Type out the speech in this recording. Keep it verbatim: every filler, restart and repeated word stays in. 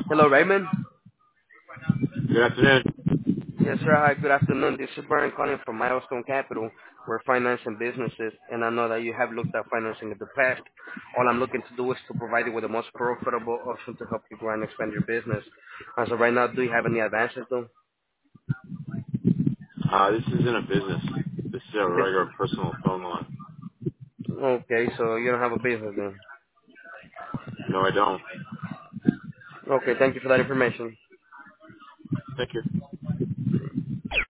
Hello, Raymond. Good afternoon. Yes, sir. Hi, good afternoon. This is Brian calling from Milestone Capital. We're financing businesses, and I know that you have looked at financing in the past. All I'm looking to do is to provide you with the most profitable option to help you grow and expand your business. As of right now, do you have any advances, though? Uh, this isn't a business. This is a This, regular personal phone line. okay, so you don't have a business then. No, I don't. Okay, thank you for that information. Thank you.